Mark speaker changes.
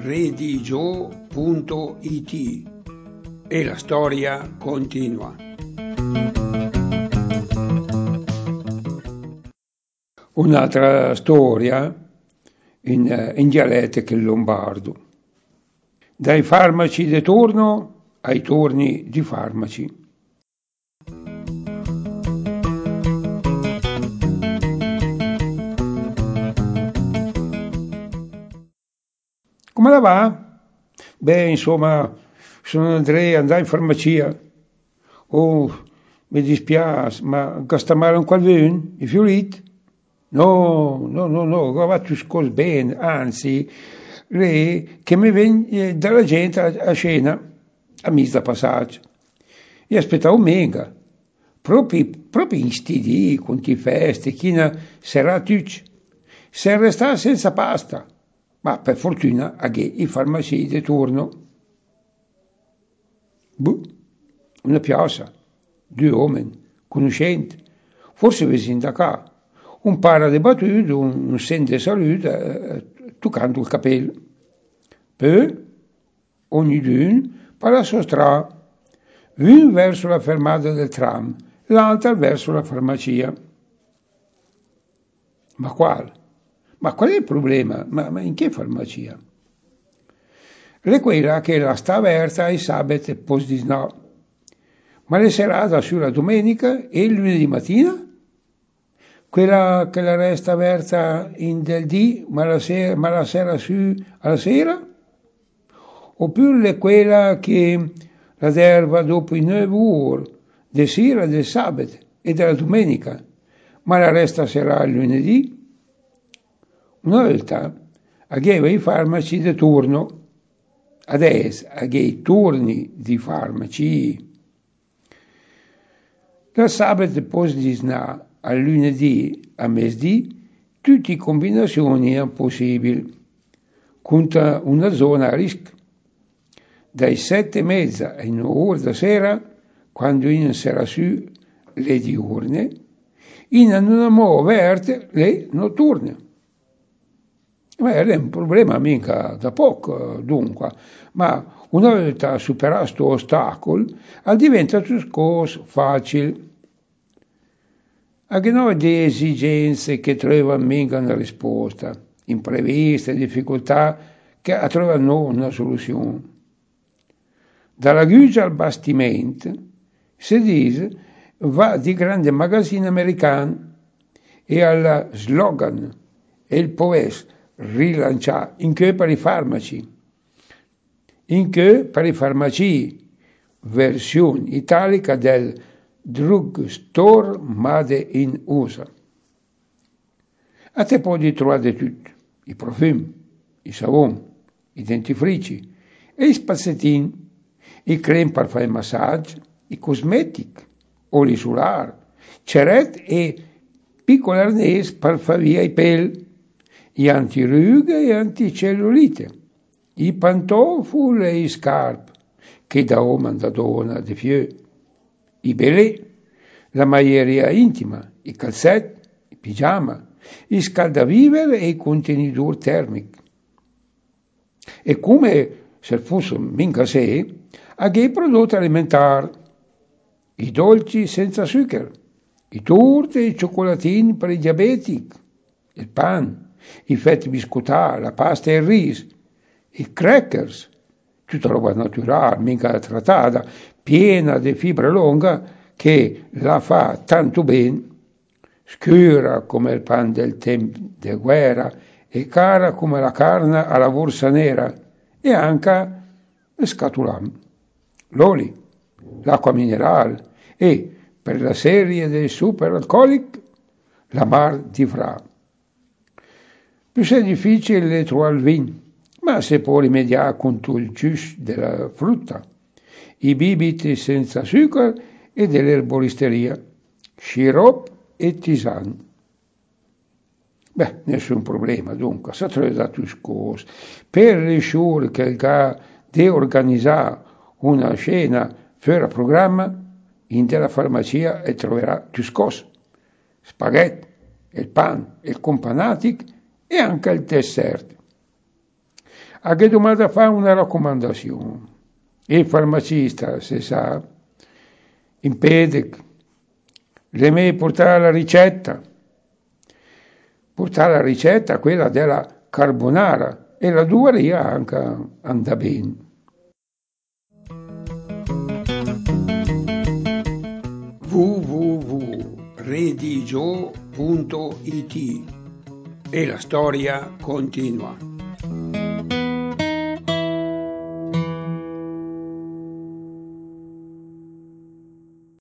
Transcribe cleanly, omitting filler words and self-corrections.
Speaker 1: redigio.it e la storia continua. Un'altra storia in dialetto che il lombardo. Dai farmaci di turno ai turni di farmaci. Come la va? Beh, insomma, sono Andrea, andai in farmacia. Oh, mi dispiace, ma sta male un qualcuno? I fiolit? No, va tutto bene, anzi, lei che mi viene dalla gente a cena, a mezza passaggio. E aspettavo mega, proprio in sti dì, con ti feste, chi sarà tutti. Se resta senza pasta, ma per fortuna a che i farmaci di turno. Una piazza, due uomini, conoscenti, forse vicini da qua. Un paio di battute, un sente salute, toccando il capello. Poi, ognuno per la sua strada, uno verso la fermata del tram, l'altro verso la farmacia. Ma quale? Ma qual è il problema? Ma in che farmacia? È quella che la sta aperta il sabato e post di no. Ma le serate sulla domenica e il lunedì mattina? Quella che la resta aperta in del dì, ma la sera su alla sera? Oppure quella che la derva dopo i 9 ore, di sera del sabato e della domenica, ma la resta sera il lunedì? Una volta aveva i farmaci di turno, adesso ha i turni di farmaci. Dal sabato poi di sna al lunedì a mezzodì, tutte le combinazioni possibili, con una zona a rischio. Dai 7:30 ai 9 da sera, quando in sarà su le diurne, in una nuova verte le notturne. Ma è un problema mica da poco, dunque, ma una volta superato questo ostacolo, diventa tutto facile. Anche noi di esigenze che trovano mica una risposta, impreviste, difficoltà che trovano una soluzione. Dalla Gugia al bastimento, si dice, va di grande magazzino americano e al slogan e il poes rilanciare in che per i farmaci, versione italica del drugstore made in USA. A te puoi trovare tutto, i profumi, i savoni, i dentifrici e i spazzettini, i creme per fare il massaggio, i cosmetici, oli solari, cerette e piccoli arnesi per fare via i peli, gli antirughe e anticellulite, i pantofoli e i scarpe, che da uomo da donna di più, i belè, la maglieria intima, i calzetti, i pigiama, i scaldavivere e i contenitori termici. E come se fosse mica sé, anche i prodotti alimentari, i dolci senza zucchero, i torti e i cioccolatini per i diabetici, il pan, i fetti biscottati, la pasta e il riso, i crackers, tutta roba naturale, mica trattata, piena di fibra lunga che la fa tanto bene, scura come il pan del tempo di guerra e cara come la carne alla borsa nera e anche scatolame, l'olio, l'acqua minerale e per la serie dei superalcolici la mar di fra. Più è difficile trovare il vino, ma si può rimediare con il jus della frutta, i bibiti senza zucchero e dell'erboristeria, sciroppo e tisane. Beh, nessun problema, dunque, si trova tutte cose. Per riuscire che di organizzare una cena fuori programma, in della farmacia e troverà tutte cose. Spaghetti, il pan, il companatico e anche il dessert. A che domanda fa una raccomandazione? Il farmacista, se sa, impede le me portare la ricetta, quella della carbonara, e la duaria anche anda bene.
Speaker 2: www.redigio.it e la storia continua.